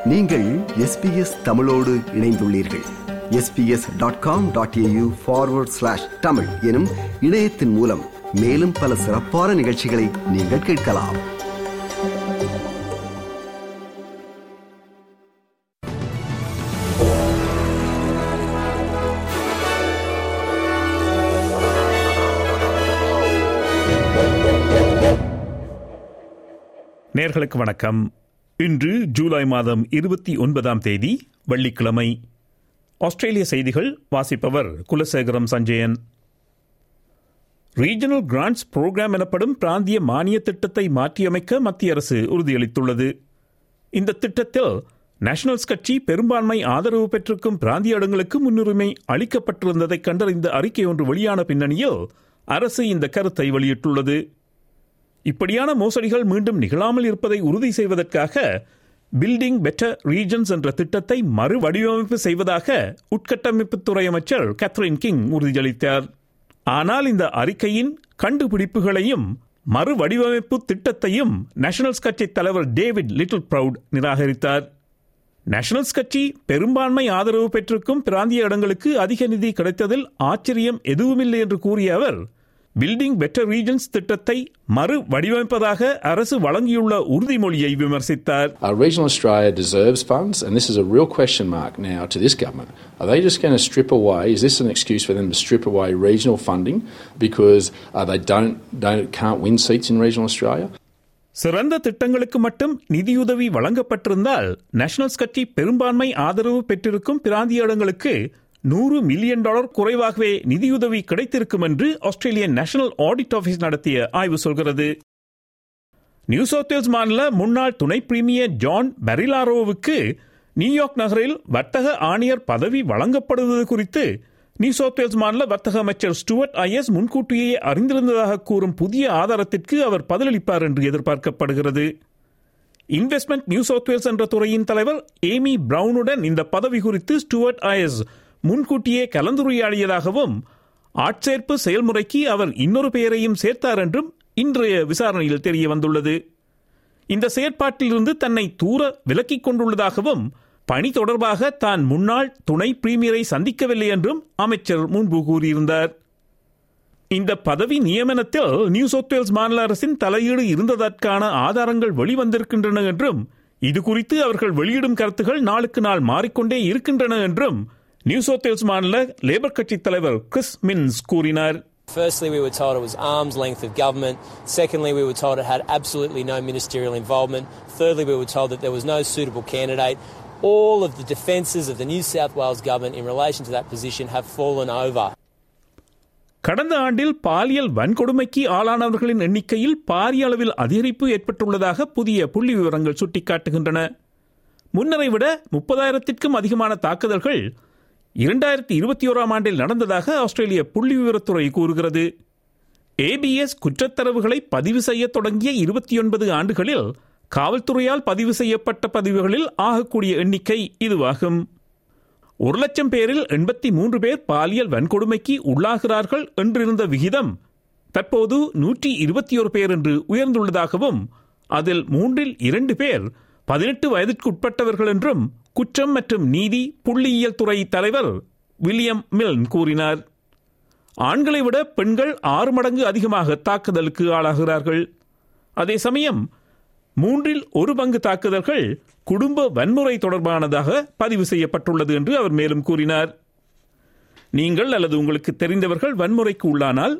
நீங்கள் SBS தமிழோடு இணைந்துள்ளீர்கள். sbs.com.au/tamil எனும் இணையத்தின் மூலம் மேலும் பல சிறப்பான நிகழ்ச்சிகளை நீங்கள் கேட்கலாம். நேயர்களுக்கு வணக்கம். இன்று ஜூலை மாதம் 29ஆம் தேதி வெள்ளிக்கிழமை. ஆஸ்திரேலிய செய்திகள் வாசிப்பவர் Kulasekaram Sanjayan. Regional grants programme எனப்படும் பிராந்திய மானிய திட்டத்தை மாற்றியமைக்க மத்திய அரசு உறுதியளித்துள்ளது. இந்த திட்டத்தில் நேஷனல்ஸ் கட்சி பெரும்பான்மை ஆதரவு பெற்றிருக்கும் பிராந்திய இடங்களுக்கு முன்னுரிமை அளிக்கப்பட்டிருந்ததை கண்டறிந்த அறிக்கை ஒன்று வெளியான பின்னணியில் அரசு இந்த கருத்தை வெளியிட்டுள்ளது. இப்படியான மோசடிகள் மீண்டும் நிகழாமல் இருப்பதை உறுதி செய்வதற்காக பில்டிங் பெட்டர் ரீஜன்ஸ் என்ற திட்டத்தை மறு வடிவமைப்பு செய்வதாக உட்கட்டமைப்புத்துறை அமைச்சர் கேத்ரின் கிங் உறுதியளித்தார். ஆனால் இந்த அறிக்கையின் கண்டுபிடிப்புகளையும் மறு வடிவமைப்பு திட்டத்தையும் நேஷனல்ஸ் கட்சி தலைவர் டேவிட் லிட்டில் ப்ரவுட் நிராகரித்தார். நேஷனல்ஸ் கட்சி பெரும்பான்மை ஆதரவு பெற்றிருக்கும் பிராந்திய இடங்களுக்கு அதிக நிதி கிடைத்ததில் ஆச்சரியம் எதுவுமில்லை என்று கூறிய அவர், பில்டிங் பெட்டர் ரீஜன்ஸ் திட்டத்தை மறு வடிவமைப்பதாக அரசு வழங்கியுள்ள உறுதிமொழியை விமர்சித்தார். Regional Australia deserves funds, and this is a real question mark now to this government. Are they just going to strip away? Is this an excuse for them to strip away regional funding because they can't win seats in regional Australia? சிறந்த திட்டங்களுக்கு மட்டும் நிதியுதவி வழங்கப்பட்டிருந்தால் nationals கட்சி பெரும்பான்மை ஆதரவு பெற்றிருக்கும் பிராந்திய இடங்களுக்கு $100 மில்லியன் குறைவாகவே நிதியுதவி கிடைத்திருக்கும் என்று ஆஸ்திரேலியன் நேஷனல் ஆடிட் ஆபீஸ் நடத்திய ஆய்வு சொல்கிறது. நியூ சவுத் வேல்ஸ் மாநில முன்னாள் துணை பிரீமியர் ஜான் பெரிலாரோவுக்கு நியூயார்க் நகரில் வர்த்தக ஆணையர் பதவி வழங்கப்படுவது குறித்து நியூ சவுத் வேல்ஸ் மாநில வர்த்தக அமைச்சர் ஸ்டூவர்ட் ஐயஸ் முன்கூட்டியே அறிந்திருந்ததாக கூறும் புதிய ஆதாரத்திற்கு அவர் பதிலளிப்பார் என்று எதிர்பார்க்கப்படுகிறது. இன்வெஸ்ட்மெண்ட் நியூ சவுத் வேல்ஸ் என்ற துறையின் தலைவர் ஏமி பிரவுனுடன் இந்த பதவி குறித்து ஸ்டூவர்ட் ஐயஸ் முன்கூட்டியே கலந்துரையாடியதாகவும் ஆட்சேர்ப்பு செயல்முறைக்கு அவர் இன்னொரு பெயரையும் சேர்த்தார் என்றும் இன்றைய விசாரணையில் தெரிய வந்துள்ளது. இந்த செயற்பாட்டிலிருந்து தன்னை தூர விலக்கிக் கொண்டுள்ளதாகவும் பணி தொடர்பாக தான் முன்னாள் துணை பிரீமியரை சந்திக்கவில்லை என்றும் அமைச்சர் முன்பு கூறியிருந்தார். இந்த பதவி நியமனத்தில் நியூ சவுத் வேல்ஸ் மாநில அரசின் தலையீடு இருந்ததற்கான ஆதாரங்கள் வெளிவந்திருக்கின்றன என்றும் இது குறித்து அவர்கள் வெளியிடும் கருத்துகள் நாளுக்கு நாள் மாறிக்கொண்டே இருக்கின்றன என்றும் நியூ சவுத் வேல்ஸ் மாநில லேபர் கட்சி தலைவர் கிறிஸ் மின்ஸ் கூறினார். Firstly, we were told it was arm's length of government. Secondly, we were told it had absolutely no ministerial involvement. Thirdly, we were told that there was no suitable candidate. All of the defences of the New South Wales government in relation to that position have fallen over. கடந்த ஆண்டில் பாலியல் வன்கொடுமைக்கு ஆளானவர்களின் எண்ணிக்கையில் பாரிய அளவில் அதிகரிப்பு ஏற்பட்டுள்ளதாக புதிய புள்ளி விவரங்கள் சுட்டிக்காட்டுகின்றன. முன்னரை விட 30,000க்கும் அதிகமான தாக்குதல்கள் 2021ஆம் ஆண்டில் நடந்ததாக ஆஸ்திரேலிய புள்ளி விவரத்துறை கூறுகிறது. ABS குற்றத்தரவுகளை பதிவு செய்ய தொடங்கிய 29 ஆண்டுகளில் காவல்துறையால் பதிவு செய்யப்பட்ட பதிவுகளில் ஆகக்கூடிய எண்ணிக்கை இதுவாகும். 1,00,000 பேரில் 83 பேர் பாலியல் வன்கொடுமைக்கு உள்ளாகிறார்கள் என்றிருந்த விகிதம் தற்போது 121 பேர் என்று உயர்ந்துள்ளதாகவும் அதில் 3/2 பேர் 18 வயதிற்குட்பட்டவர்கள் என்றும் குற்றம் மற்றும் நீதி புள்ளியியல் துறை தலைவர் வில்லியம் மில்ன் கூறினார். ஆண்களை விட பெண்கள் 6 மடங்கு அதிகமாக தாக்குதலுக்கு ஆளாகிறார்கள். அதே சமயம் 1/3 தாக்குதல்கள் குடும்ப வன்முறை தொடர்பானதாக பதிவு செய்யப்பட்டுள்ளது என்று அவர் மேலும் கூறினார். நீங்கள் அல்லது உங்களுக்கு தெரிந்தவர்கள் வன்முறைக்கு உள்ளானால்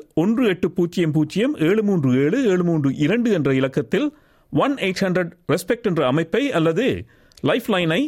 1800-737-732 என்ற இலக்கத்தில் 1-800 ரெஸ்பெக்ட் என்ற அமைப்பை அல்லது லைஃப்லைனை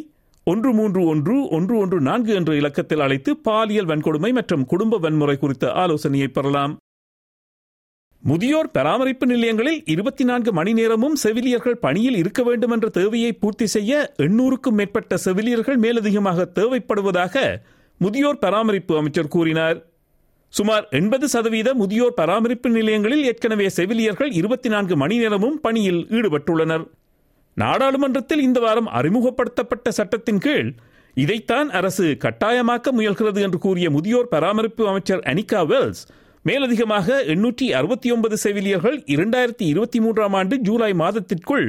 131-114 என்ற இலக்கத்தில் அழைத்து பாலியல் வன்கொடுமை மற்றும் குடும்ப வன்முறை குறித்த ஆலோசனையை பெறலாம். முதியோர் பராமரிப்பு நிலையங்களில் 24 மணி நேரமும் செவிலியர்கள் பணியில் இருக்க வேண்டும் என்ற தேவையை பூர்த்தி செய்ய 800க்கும் மேற்பட்ட செவிலியர்கள் மேலதிகமாக தேவைப்படுவதாக முதியோர் பராமரிப்பு அமைச்சர் கூறினார். சுமார் 80% முதியோர் பராமரிப்பு நிலையங்களில் ஏற்கனவே செவிலியர்கள் 24 மணி நேரமும் பணியில் ஈடுபட்டுள்ளனர். நாடாளுமன்றத்தில் இந்த வாரம் அறிமுகப்படுத்தப்பட்ட சட்டத்தின் கீழ் இதைத்தான் அரசு கட்டாயமாக்க முயல்கிறது என்று கூறிய முதியோர் பராமரிப்பு அமைச்சர் அனிகா வெல்ஸ், மேலதிகமாக 869 செவிலியர்கள் 2023ஆம் ஆண்டு ஜூலை மாதத்திற்குள்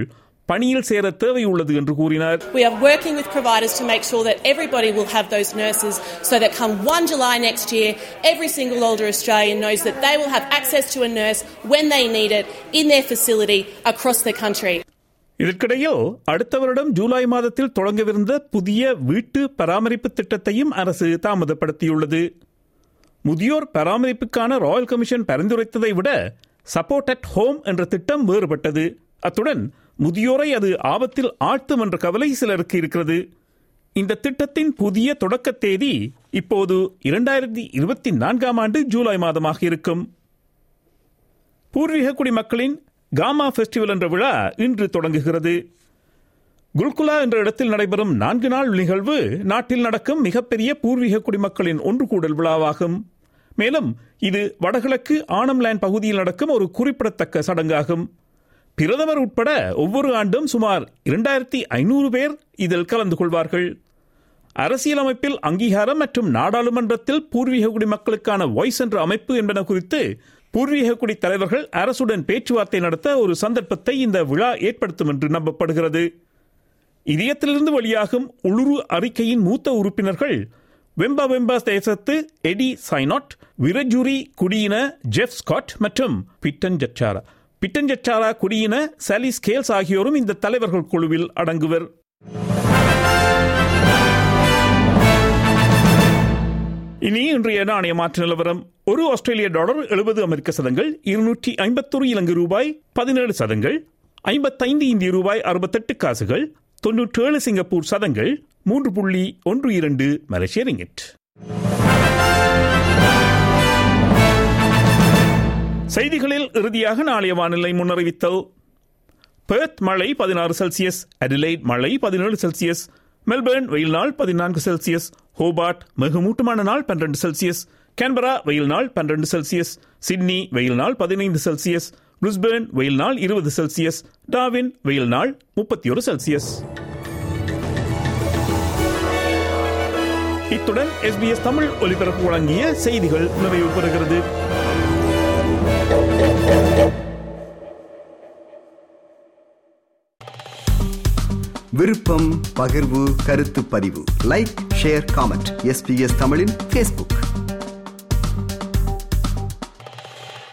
பணியில் சேர தேவை உள்ளது என்று கூறினார். We are working with providers to make sure that everybody will have those nurses so that come 1 July next year, every single older Australian knows that they will have access to a nurse when they need it in their facility across the country. இதற்கிடையில் அடுத்த வருடம் ஜூலை மாதத்தில் தொடங்கவிருந்த புதிய வீட்டு பராமரிப்பு திட்டத்தையும் அரசு தாமதப்படுத்தியுள்ளது. முதியோர் பராமரிப்புக்கான ராயல் கமிஷன் பரிந்துரைத்ததை விட சப்போர்ட் அட் ஹோம் என்ற திட்டம் வேறுபட்டது. அத்துடன் முதியோரை அது ஆபத்தில் ஆழ்த்தும் என்ற கவலை சிலருக்கு இருக்கிறது. இந்த திட்டத்தின் புதிய தொடக்க தேதி இப்போது 2024 ஆண்டு ஜூலை மாதமாக இருக்கும். பூர்வீக குடிமக்களின் காமா ஃபெஸ்டிவல் என்ற விழா இன்று தொடங்குகிறது. குல்குலா என்ற இடத்தில் நடைபெறும் 4 நாள் நிகழ்வு நாட்டில் நடக்கும் மிகப்பெரிய பூர்வீக குடிமக்களின் ஒன்று கூடல் விழாவாகும். மேலும் இது வடகிழக்கு ஆனம்லேண்ட் பகுதியில் நடக்கும் ஒரு குறிப்பிடத்தக்க சடங்காகும். பிரதமர் உட்பட ஒவ்வொரு ஆண்டும் சுமார் 2500 பேர் இதில் கலந்து கொள்வார்கள். அரசியலமைப்பில் அங்கீகாரம் மற்றும் நாடாளுமன்றத்தில் பூர்வீக குடிமக்களுக்கான வாய்ஸ் என்ற அமைப்பு என்பன குறித்து பூர்வீக குடி தலைவர்கள் அரசுடன் பேச்சுவார்த்தை நடத்த ஒரு சந்தர்ப்பத்தை இந்த விழா ஏற்படுத்தும் என்று நம்பப்படுகிறது. இதயத்திலிருந்து வெளியாகும் உளுரு அறிக்கையின் மூத்த உறுப்பினர்கள் வெம்பா தேசத்து எடி சைனாட், விரஜுரி குடியின ஜெஃப் ஸ்காட் மற்றும் பிட்டன்ஜச்சாரா குடியின சாலி ஸ்கேல்ஸ் ஆகியோரும் இந்த தலைவர்கள் குழுவில் அடங்குவர். இனி இன்றைய நாணய மாற்று நிலவரம். ஒரு ஆஸ்திரேலிய டாலர் 70 அமெரிக்க சதங்கள், 251 இலங்கை ரூபாய் 17 சதங்கள், 55 இந்திய ரூபாய் 68 காசுகள், 97 சிங்கப்பூர் சதங்கள், 3.12 மலேசிய ரிங்கிட். செய்திகளில் இறுதியாக நாளைய வானிலை முன்னறிவித்தல். பெர்த் மழை 16 செல்சியஸ், அடிலைட் மழை 17 செல்சியஸ், மெல்பர்ன் வெயில் நாள் 14 செல்சியஸ், ஹோபார்ட் மிகமூட்டமான நாள் 12 செல்சியஸ், கேன்பரா வெயில் நாள் 12 செல்சியஸ், சிட்னி வெயில் நாள் 15 செல்சியஸ், பிரிஸ்பேர்ன் வெயில் நாள் 20 செல்சியஸ், டார்வின் வெயில் நாள் 31 செல்சியஸ். இத்துடன் SBS தமிழ் ஒலிபரப்பு வழங்கிய செய்திகள் நிறைவு பெறுகிறது. விருப்பம், பகிர்வு, கருத்து பதிவு, லைக், ஷேர், காமெண்ட். SBS தமிழின் Facebook.